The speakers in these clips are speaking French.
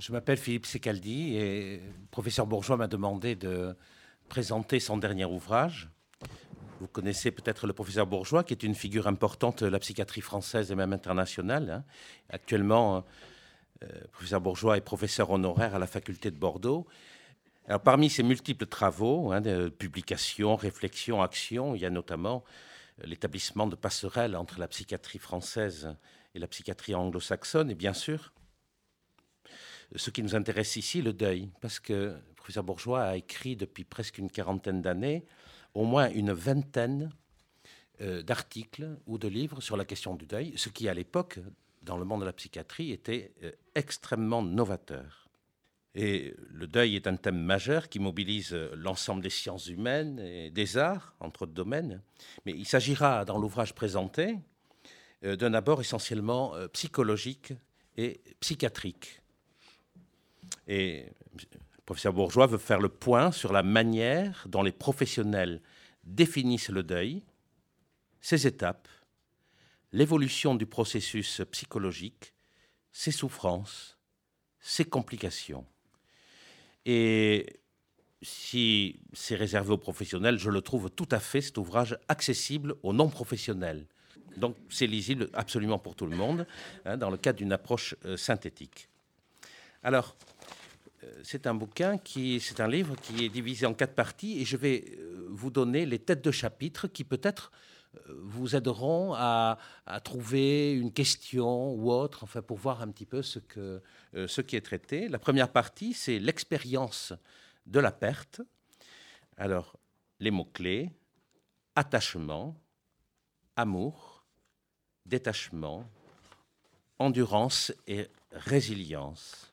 Je m'appelle Philippe Secaldi et le professeur Bourgeois m'a demandé de présenter son dernier ouvrage. Vous connaissez peut-être le professeur Bourgeois, qui est une figure importante de la psychiatrie française et même internationale, hein. Actuellement, le professeur Bourgeois est professeur honoraire à la faculté de Bordeaux. Alors, parmi ses multiples travaux, hein, de publications, réflexions, actions, il y a notamment l'établissement de passerelles entre la psychiatrie française et la psychiatrie anglo-saxonne, et bien sûr, ce qui nous intéresse ici, le deuil, parce que le professeur Bourgeois a écrit depuis presque une quarantaine d'années au moins une vingtaine d'articles ou de livres sur la question du deuil, ce qui à l'époque, dans le monde de la psychiatrie, était extrêmement novateur. Et le deuil est un thème majeur qui mobilise l'ensemble des sciences humaines et des arts, entre autres domaines. Mais il s'agira, dans l'ouvrage présenté, d'un abord essentiellement psychologique et psychiatrique. Et le professeur Bourgeois veut faire le point sur la manière dont les professionnels définissent le deuil, ses étapes, l'évolution du processus psychologique, ses souffrances, ses complications. Et si c'est réservé aux professionnels, je le trouve tout à fait, cet ouvrage, accessible aux non-professionnels. Donc c'est lisible absolument pour tout le monde, hein, dans le cadre d'une approche synthétique. Alors, c'est un livre qui est divisé en 4 parties et je vais vous donner les têtes de chapitre qui peut-être vous aideront à trouver une question ou autre, enfin pour voir un petit peu ce qui est traité. La première partie, c'est l'expérience de la perte. Alors, les mots-clés: attachement, amour, détachement, endurance et résilience.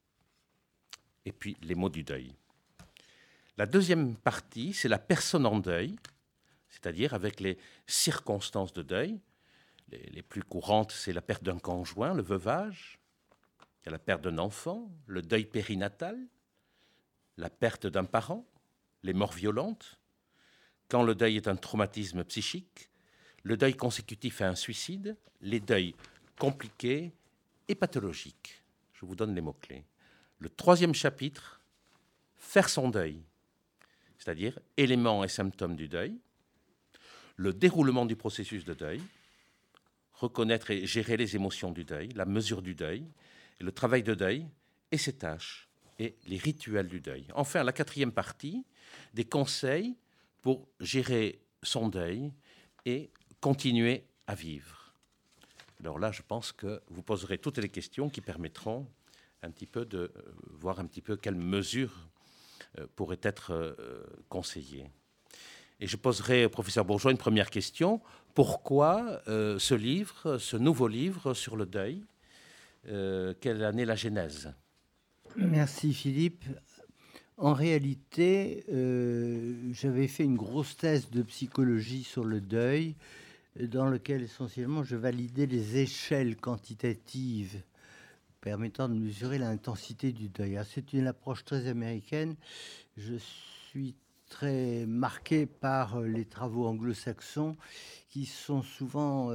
Et puis les mots du deuil. La deuxième partie, c'est la personne en deuil, c'est-à-dire avec les circonstances de deuil. Les plus courantes, c'est la perte d'un conjoint, le veuvage, il y a la perte d'un enfant, le deuil périnatal, la perte d'un parent, les morts violentes, quand le deuil est un traumatisme psychique, le deuil consécutif à un suicide, les deuils compliqués et pathologiques. Je vous donne les mots-clés. Le troisième chapitre, faire son deuil, c'est-à-dire éléments et symptômes du deuil, le déroulement du processus de deuil, reconnaître et gérer les émotions du deuil, la mesure du deuil, et le travail de deuil et ses tâches et les rituels du deuil. Enfin, la quatrième partie, des conseils pour gérer son deuil et continuer à vivre. Alors là, je pense que vous poserez toutes les questions qui permettront un petit peu de voir un petit peu quelles mesures pourraient être conseillées. Et je poserai au professeur Bourgeois une première question. Pourquoi ce nouveau livre sur le deuil? Quelle en est la genèse? Merci Philippe. En réalité, j'avais fait une grosse thèse de psychologie sur le deuil, dans lequel essentiellement je validais les échelles quantitatives permettant de mesurer l'intensité du deuil. C'est une approche très américaine. Je suis très marqué par les travaux anglo-saxons qui sont souvent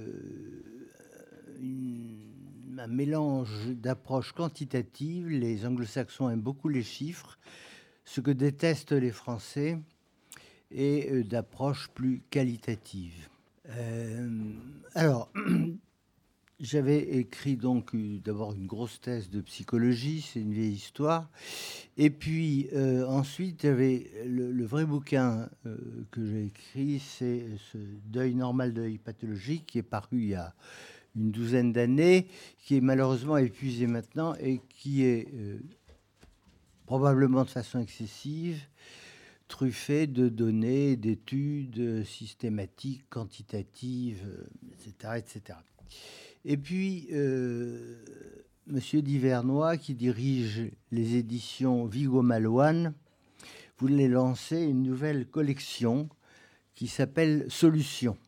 un mélange d'approches quantitatives. Les anglo-saxons aiment beaucoup les chiffres, ce que détestent les Français, et d'approches plus qualitatives. Alors, j'avais écrit donc d'abord une grosse thèse de psychologie, c'est une vieille histoire. Et puis ensuite, j'avais le vrai bouquin que j'ai écrit, c'est ce Deuil normal, deuil pathologique, qui est paru il y a une douzaine d'années, qui est malheureusement épuisé maintenant et qui est probablement de façon excessive truffé de données, d'études systématiques, quantitatives, etc., etc. Et puis, Monsieur Divernois, qui dirige les éditions Vigo-Malouane, voulait lancer une nouvelle collection qui s'appelle Solutions.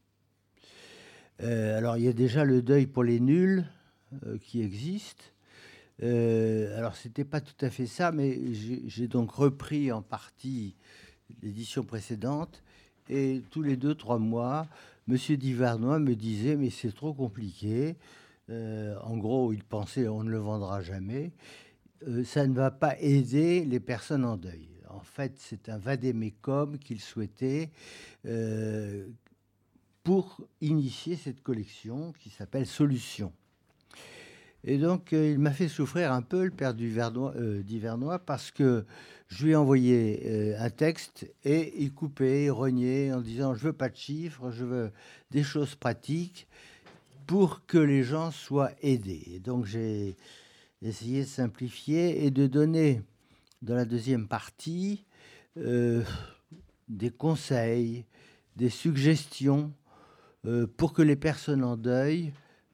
Alors, il y a déjà le deuil pour les nuls qui existe. Alors, c'était pas tout à fait ça, mais j'ai donc repris en partie l'édition précédente. Et tous les 2-3 mois, Monsieur Divernois me disait « mais c'est trop compliqué ». En gros, il pensait « on ne le vendra jamais ». ça ne va pas aider les personnes en deuil. En fait, c'est un vade-mecum qu'il souhaitait pour initier cette collection qui s'appelle Solutions. Et donc, il m'a fait souffrir un peu, le père d'Ivernois, parce que je lui ai envoyé un texte et il coupait, rognait en disant « je veux pas de chiffres, je veux des choses pratiques pour que les gens soient aidés ». Et donc, j'ai essayé de simplifier et de donner, dans la deuxième partie, des conseils, des suggestions pour que les personnes en deuil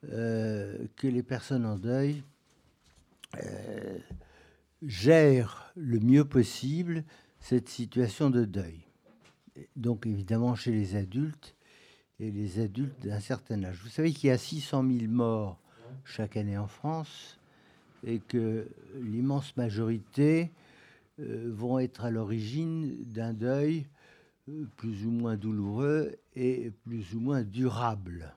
gèrent le mieux possible cette situation de deuil. Donc évidemment chez les adultes et les adultes d'un certain âge. Vous savez qu'il y a 600 000 morts chaque année en France et que l'immense majorité vont être à l'origine d'un deuil plus ou moins douloureux et plus ou moins durable.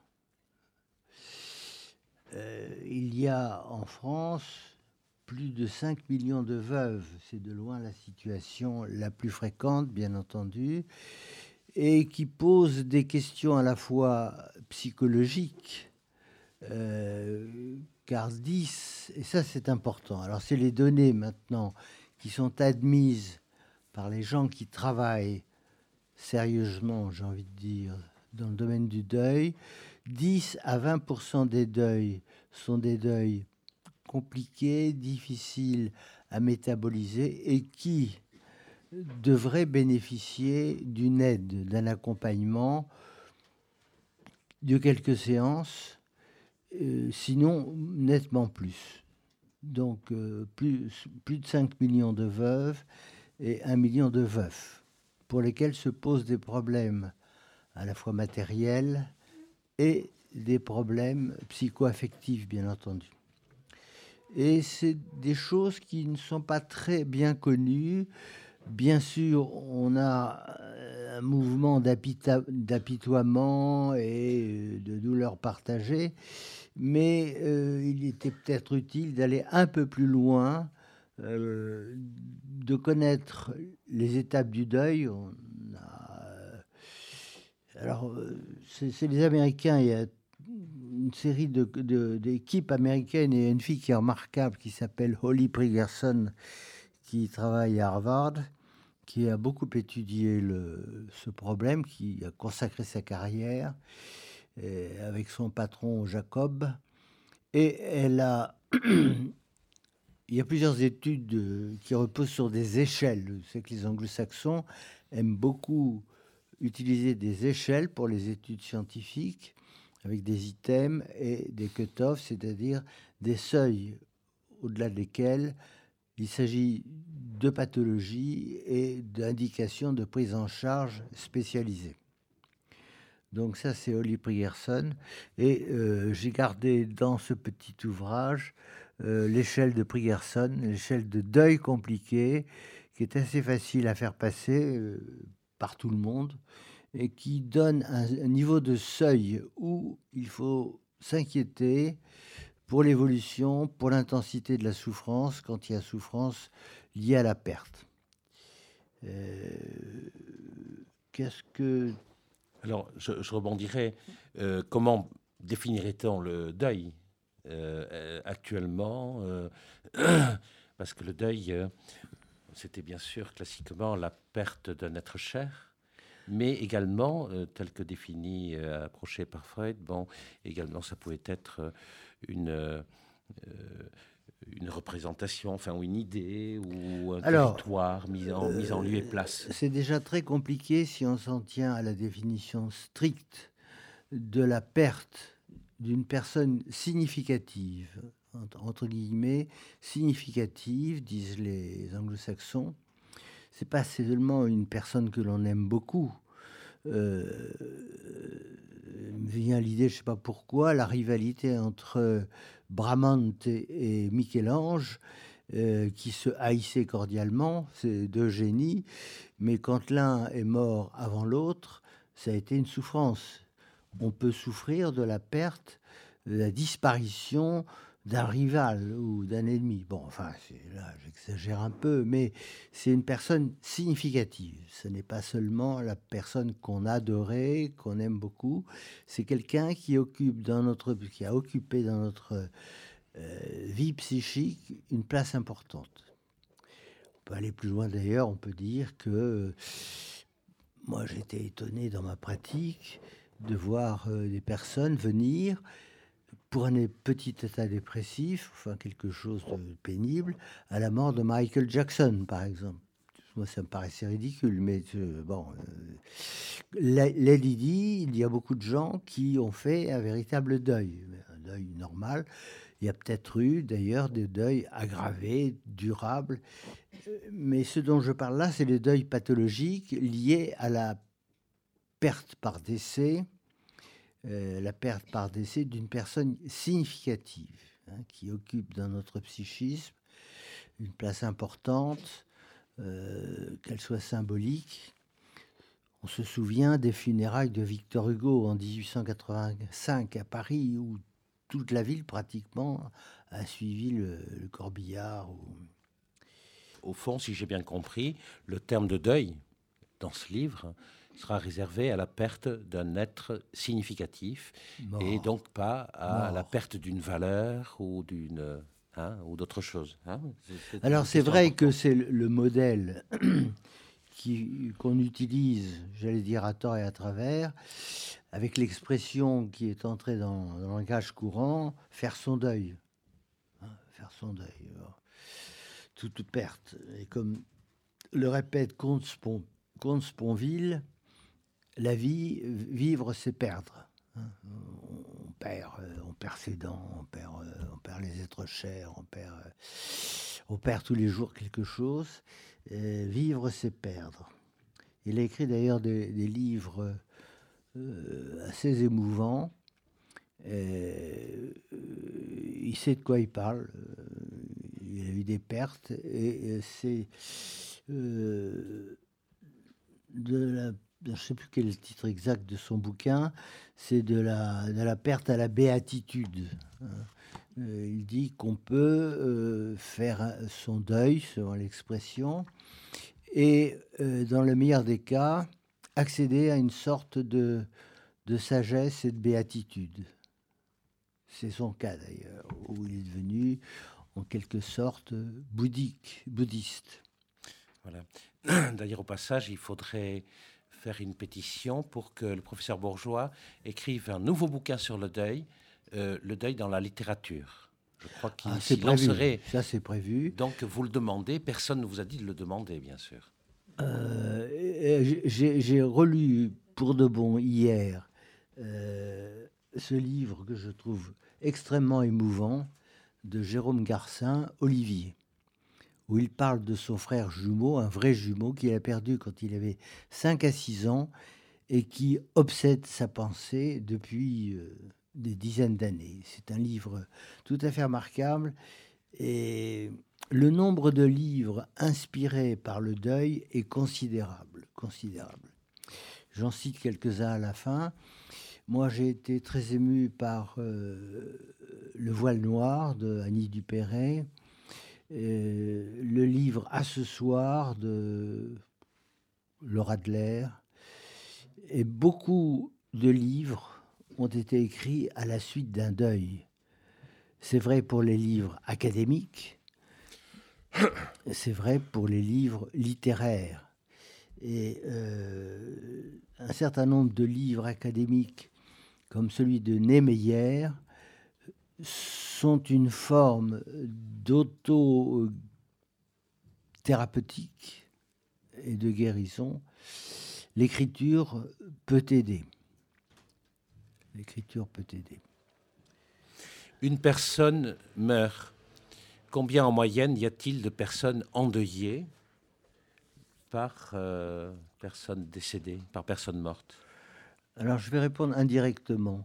Il y a en France plus de 5 millions de veuves. C'est de loin la situation la plus fréquente, bien entendu, et qui pose des questions à la fois psychologiques, car 10, et ça c'est important, alors c'est les données maintenant qui sont admises par les gens qui travaillent sérieusement, j'ai envie de dire, dans le domaine du deuil, 10 à 20% des deuils sont des deuils compliqués, difficiles à métaboliser et qui devraient bénéficier d'une aide, d'un accompagnement, de quelques séances, sinon nettement plus. Donc plus de 5 millions de veuves et 1 million de veufs, pour lesquels se posent des problèmes à la fois matériels et des problèmes psycho-affectifs, bien entendu. Et c'est des choses qui ne sont pas très bien connues. Bien sûr, on a un mouvement d'apitoiement et de douleur partagée, mais il était peut-être utile d'aller un peu plus loin, de connaître les étapes du deuil. Alors, c'est les Américains, il y a une série d'équipes américaines et une fille qui est remarquable qui s'appelle Holly Prigerson, qui travaille à Harvard, qui a beaucoup étudié ce problème, qui a consacré sa carrière avec son patron Jacob. Et elle a... Il y a plusieurs études qui reposent sur des échelles. C'est que les anglo-saxons aiment beaucoup utiliser des échelles pour les études scientifiques, avec des items et des cut-offs, c'est-à-dire des seuils au-delà desquels il s'agit de pathologies et d'indications de prise en charge spécialisées. Donc ça, c'est Holly Prigerson. Et j'ai gardé dans ce petit ouvrage l'échelle de Prigerson, l'échelle de deuil compliqué, qui est assez facile à faire passer par tout le monde et qui donne un niveau de seuil où il faut s'inquiéter pour l'évolution, pour l'intensité de la souffrance, quand il y a souffrance liée à la perte. Qu'est-ce que... Alors, je rebondirais. Comment définirait-on le deuil actuellement Parce que le deuil, c'était bien sûr classiquement la perte d'un être cher, mais également, tel que défini, approché par Freud, bon, également ça pouvait être une représentation, enfin, ou une idée, ou un territoire mis en lieu et place. C'est déjà très compliqué si on s'en tient à la définition stricte de la perte d'une personne significative, entre guillemets, significative, disent les anglo-saxons. C'est pas seulement une personne que l'on aime beaucoup. Me vient l'idée, je sais pas pourquoi, la rivalité entre Bramante et Michel-Ange, qui se haïssaient cordialement, ces deux génies, mais quand l'un est mort avant l'autre, ça a été une souffrance. On peut souffrir de la perte, de la disparition d'un rival ou d'un ennemi. Bon, enfin, là, j'exagère un peu, mais c'est une personne significative. Ce n'est pas seulement la personne qu'on adorait, qu'on aime beaucoup. C'est quelqu'un qui qui a occupé dans notre vie psychique une place importante. On peut aller plus loin d'ailleurs, on peut dire que moi j'étais étonné dans ma pratique de voir des personnes venir pour un petit état dépressif, enfin quelque chose de pénible, à la mort de Michael Jackson, par exemple. Moi, ça me paraissait ridicule, mais bon. Lady Di, il y a beaucoup de gens qui ont fait un véritable deuil, un deuil normal. Il y a peut-être eu, d'ailleurs, des deuils aggravés, durables. Mais ce dont je parle là, c'est les deuils pathologiques liés à perte par décès la perte par décès d'une personne significative, qui occupe dans notre psychisme une place importante, qu'elle soit symbolique. On se souvient des funérailles de Victor Hugo en 1885 à Paris, où toute la ville pratiquement a suivi le corbillard. Au fond, si j'ai bien compris, le terme de deuil dans ce livre sera réservé à la perte d'un être significatif et donc pas à la perte d'une valeur ou ou d'autre chose. Alors c'est vrai que c'est le modèle qu'on utilise, j'allais dire à tort et à travers, avec l'expression qui est entrée dans le langage courant, faire son deuil. Faire son deuil. Toute perte. Et comme le répète Comte Sponville, la vie, vivre, c'est perdre. On perd ses dents, on perd les êtres chers, on perd tous les jours quelque chose. Vivre, c'est perdre. Il a écrit d'ailleurs des livres assez émouvants. Il sait de quoi il parle. Il a eu des pertes et c'est je ne sais plus quel est le titre exact de son bouquin, c'est de la perte à la béatitude. Il dit qu'on peut faire son deuil, selon l'expression, et dans le meilleur des cas, accéder à une sorte de sagesse et de béatitude. C'est son cas d'ailleurs, où il est devenu en quelque sorte bouddhiste. Voilà. D'ailleurs, au passage, il faudrait faire une pétition pour que le professeur Bourgeois écrive un nouveau bouquin sur le deuil dans la littérature. Je crois qu'il s'y lancerait. Ça, c'est prévu. Donc, vous le demandez. Personne ne vous a dit de le demander, bien sûr. J'ai relu pour de bon hier ce livre que je trouve extrêmement émouvant de Jérôme Garcin, Olivier, où il parle de son frère jumeau, un vrai jumeau qu'il a perdu quand il avait 5 à 6 ans et qui obsède sa pensée depuis des dizaines d'années. C'est un livre tout à fait remarquable et le nombre de livres inspirés par le deuil est considérable. J'en cite quelques-uns à la fin. Moi, j'ai été très ému par Le voile noir de Annie Dupéret, le livre À ce soir de Laura Adler, et beaucoup de livres ont été écrits à la suite d'un deuil. C'est vrai pour les livres académiques, c'est vrai pour les livres littéraires. Et un certain nombre de livres académiques, comme celui de Niemeyer, sont une forme d'auto-thérapeutique et de guérison. L'écriture peut aider. L'écriture peut aider. Une personne meurt. Combien en moyenne y a-t-il de personnes endeuillées par personne décédée, par personne morte? Alors, je vais répondre indirectement.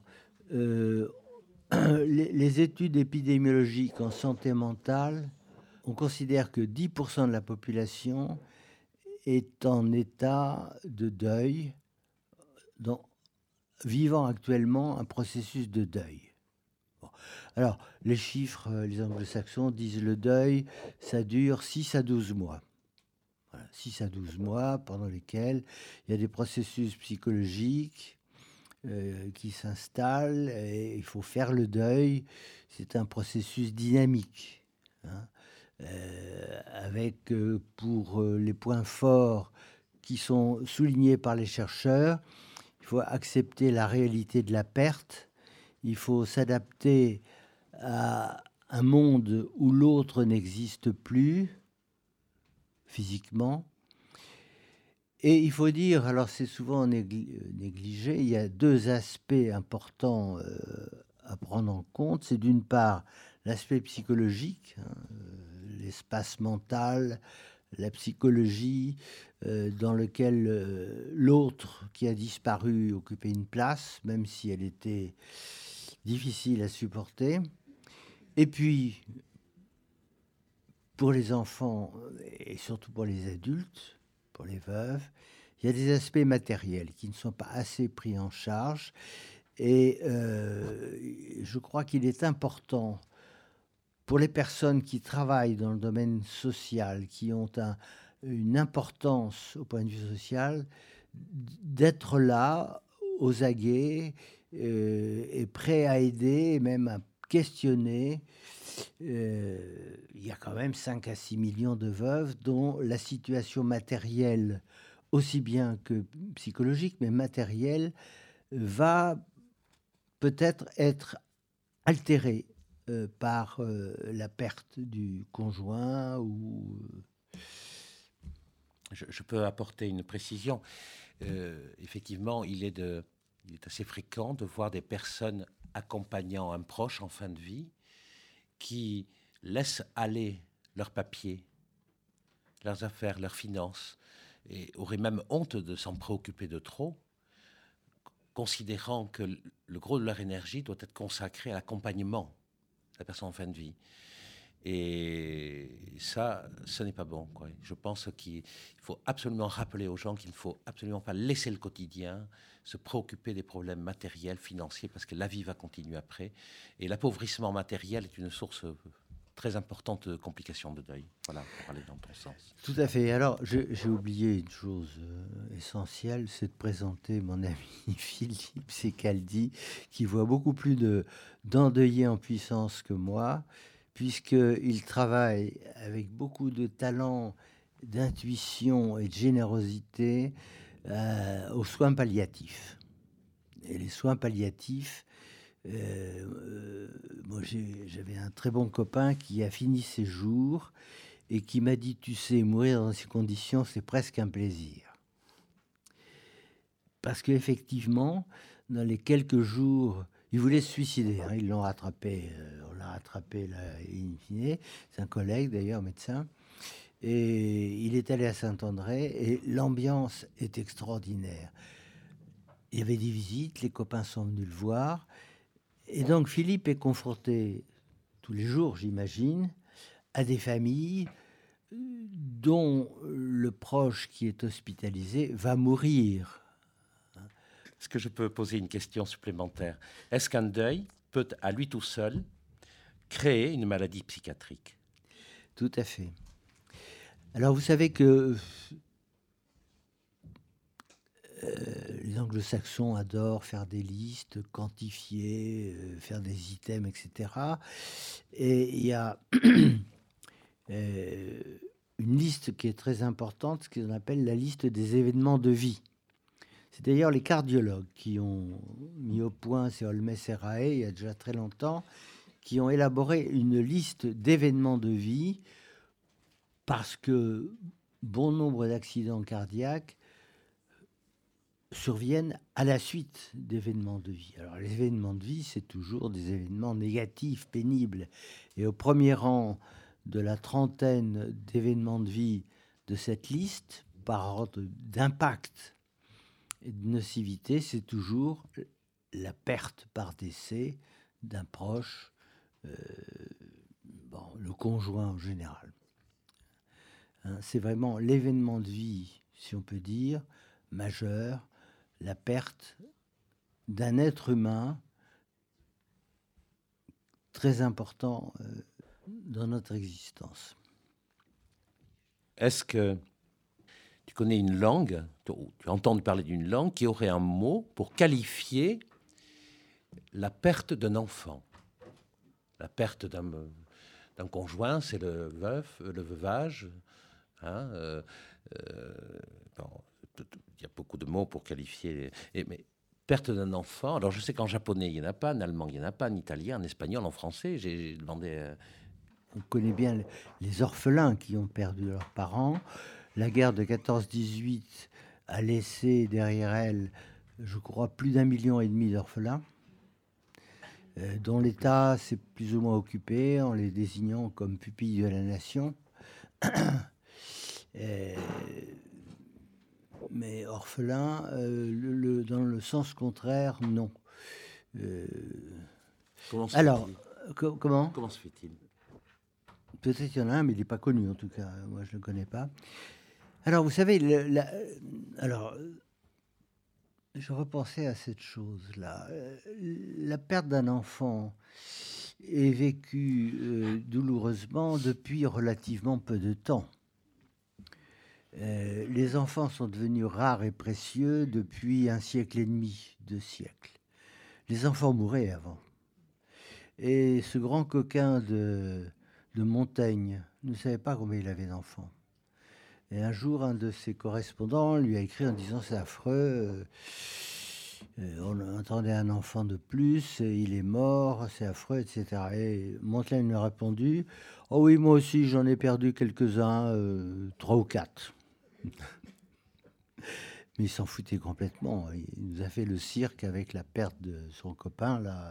Les études épidémiologiques en santé mentale, on considère que 10% de la population est en état de deuil, vivant actuellement un processus de deuil. Bon. Alors, les chiffres, les anglo-saxons disent le deuil, ça dure 6 à 12 mois. Voilà, 6 à 12 mois pendant lesquels il y a des processus psychologiques qui s'installent et il faut faire le deuil. C'est un processus dynamique, hein, avec pour les points forts qui sont soulignés par les chercheurs, il faut accepter la réalité de la perte, il faut s'adapter à un monde où l'autre n'existe plus physiquement. Et il faut dire, alors c'est souvent négligé, il y a deux aspects importants à prendre en compte. C'est d'une part l'aspect psychologique, hein, l'espace mental, la psychologie dans lequel l'autre qui a disparu occupait une place, même si elle était difficile à supporter. Et puis, pour les enfants et surtout pour les adultes, pour les veuves, il y a des aspects matériels qui ne sont pas assez pris en charge. Et je crois qu'il est important pour les personnes qui travaillent dans le domaine social, qui ont une importance au point de vue social, d'être là, aux aguets, et prêt à aider, et même à questionner. Il y a quand même 5 à 6 millions de veuves dont la situation matérielle, aussi bien que psychologique, mais matérielle, va peut-être être altérée par la perte du conjoint ou... Je peux apporter une précision. Effectivement, il est assez fréquent de voir des personnes accompagnant un proche en fin de vie qui laissent aller leurs papiers, leurs affaires, leurs finances, et auraient même honte de s'en préoccuper de trop, considérant que le gros de leur énergie doit être consacré à l'accompagnement de la personne en fin de vie. Et ça, ce n'est pas bon, quoi. Je pense qu'il faut absolument rappeler aux gens qu'il ne faut absolument pas laisser le quotidien se préoccuper des problèmes matériels, financiers, parce que la vie va continuer après. Et l'appauvrissement matériel est une source très importante de complications de deuil. Voilà, pour aller dans ton sens. Tout à fait. Alors, j'ai oublié une chose essentielle, c'est de présenter mon ami Philippe Secaldi, qui voit beaucoup plus d'endeuillés en puissance que moi, puisqu'il travaille avec beaucoup de talent, d'intuition et de générosité aux soins palliatifs. Et les soins palliatifs, moi j'avais un très bon copain qui a fini ses jours et qui m'a dit, tu sais, mourir dans ces conditions, c'est presque un plaisir. Parce qu'effectivement, dans les quelques jours, il voulait se suicider, hein, ils l'ont rattrapé, on l'a rattrapé là, in fine. C'est un collègue d'ailleurs, médecin. Et il est allé à Saint-André et l'ambiance est extraordinaire. Il y avait des visites, les copains sont venus le voir. Et donc Philippe est confronté tous les jours, j'imagine, à des familles dont le proche qui est hospitalisé va mourir. Est-ce que je peux poser une question supplémentaire? Est-ce qu'un deuil peut, à lui tout seul, créer une maladie psychiatrique? Tout à fait. Alors, vous savez que les anglo-saxons adorent faire des listes, quantifier, faire des items, etc. Et il y a une liste qui est très importante, ce qu'on appelle la liste des événements de vie. C'est d'ailleurs les cardiologues qui ont mis au point, c'est Holmes et Rae, il y a déjà très longtemps, qui ont élaboré une liste d'événements de vie parce que bon nombre d'accidents cardiaques surviennent à la suite d'événements de vie. Alors les événements de vie, c'est toujours des événements négatifs, pénibles. Et au premier rang de la trentaine d'événements de vie de cette liste, par ordre d'impact et de nocivité, c'est toujours la perte par décès d'un proche, le conjoint en général. Hein, c'est vraiment l'événement de vie, si on peut dire, majeur, la perte d'un être humain très important dans notre existence. Est-ce que tu connais une langue, tu entends parler d'une langue qui aurait un mot pour qualifier la perte d'un enfant? La perte d'un conjoint, c'est le veuvage. Hein, bon, il y a beaucoup de mots pour qualifier. Mais perte d'un enfant, alors je sais qu'en japonais, il n'y en a pas, en allemand, il n'y en a pas, en italien, en espagnol, en français. J'ai demandé... On connaît bien les orphelins qui ont perdu leurs parents. La guerre de 14-18 a laissé derrière elle, je crois, plus d'1,5 million d'orphelins, dont l'État s'est plus ou moins occupé en les désignant comme pupilles de la nation. Mais orphelin, dans le sens contraire, non. Comment se fait-il? Peut-être qu'il y en a un, mais il n'est pas connu en tout cas. Moi, je ne le connais pas. Alors, vous savez, je repensais à cette chose-là. La perte d'un enfant est vécue douloureusement depuis relativement peu de temps. Les enfants sont devenus rares et précieux depuis 1 siècle et demi, 2 siècles. Les enfants mouraient avant. Et ce grand coquin de Montaigne ne savait pas combien il avait d'enfants. Et un jour, un de ses correspondants lui a écrit en disant « C'est affreux, on attendait un enfant de plus, il est mort, c'est affreux, etc. » Et Montaigne lui a répondu « Oh oui, moi aussi, j'en ai perdu quelques-uns, 3 ou 4. » Mais il s'en foutait complètement. Il nous a fait le cirque avec la perte de son copain, là,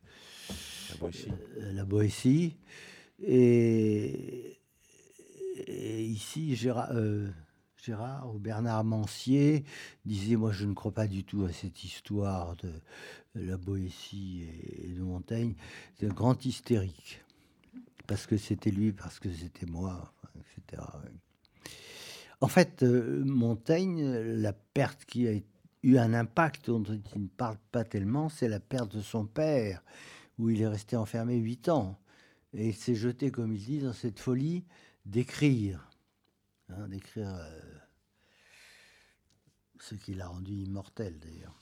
la Boétie. Et ici, Gérard ou Bernard Mancier disait « Moi, je ne crois pas du tout à cette histoire de la Boétie et de Montaigne. C'est un grand hystérique. Parce que c'était lui, parce que c'était moi, etc. » En fait, Montaigne, la perte qui a eu un impact dont il ne parle pas tellement, c'est la perte de son père, où il est resté enfermé 8 ans. Et il s'est jeté, comme il dit, dans cette folie d'écrire. D'écrire ce qui l'a rendu immortel, d'ailleurs.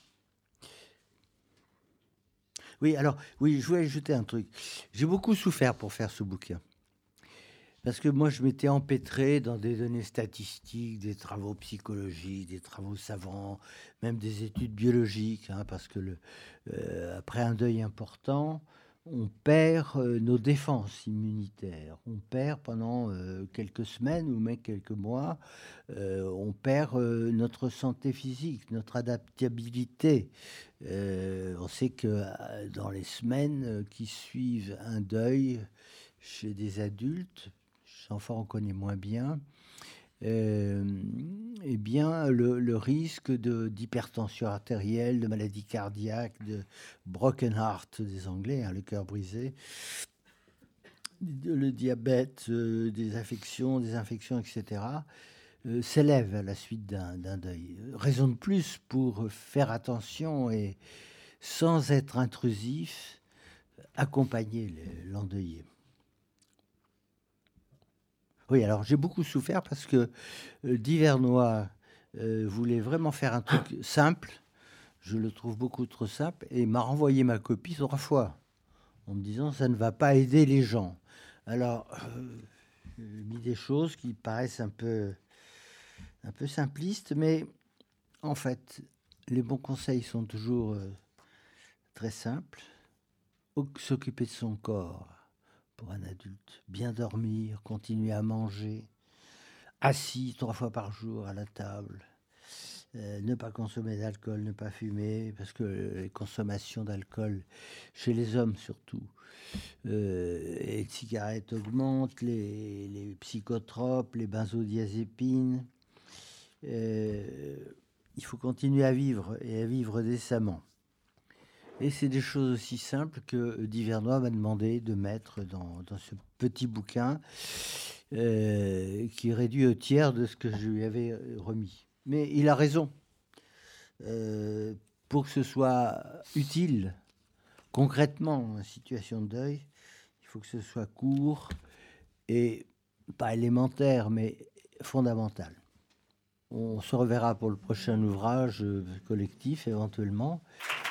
Oui, alors, oui, je voulais ajouter un truc. J'ai beaucoup souffert pour faire ce bouquin. Parce que moi, je m'étais empêtré dans des données statistiques, des travaux psychologiques, des travaux savants, même des études biologiques, parce que après un deuil important, on perd nos défenses immunitaires. On perd pendant quelques semaines ou même quelques mois, on perd notre santé physique, notre adaptabilité. On sait que dans les semaines qui suivent un deuil chez des adultes, enfants on connaît moins bien, eh bien le risque d'hypertension artérielle, de maladie cardiaque, de broken heart des Anglais, le cœur brisé, le diabète, des infections, etc., s'élève à la suite d'un deuil. Raison de plus pour faire attention et, sans être intrusif, accompagner l'endeuillé. Oui, alors j'ai beaucoup souffert parce que Duvernoy voulait vraiment faire un truc simple. Je le trouve beaucoup trop simple et m'a renvoyé ma copie 3 fois en me disant ça ne va pas aider les gens. Alors, j'ai mis des choses qui paraissent un peu simplistes, mais en fait, les bons conseils sont toujours très simples. S'occuper de son corps. Pour un adulte, bien dormir, continuer à manger, assis 3 fois par jour à la table, ne pas consommer d'alcool, ne pas fumer, parce que les consommations d'alcool, chez les hommes surtout, et de cigarettes augmentent, les psychotropes, les benzodiazépines. Il faut continuer à vivre et à vivre décemment. Et c'est des choses aussi simples que Duvernoy m'a demandé de mettre dans ce petit bouquin qui est réduit au tiers de ce que je lui avais remis. Mais il a raison. Pour que ce soit utile, concrètement, en situation de deuil, faut que ce soit court et pas élémentaire, mais fondamental. On se reverra pour le prochain ouvrage collectif, éventuellement.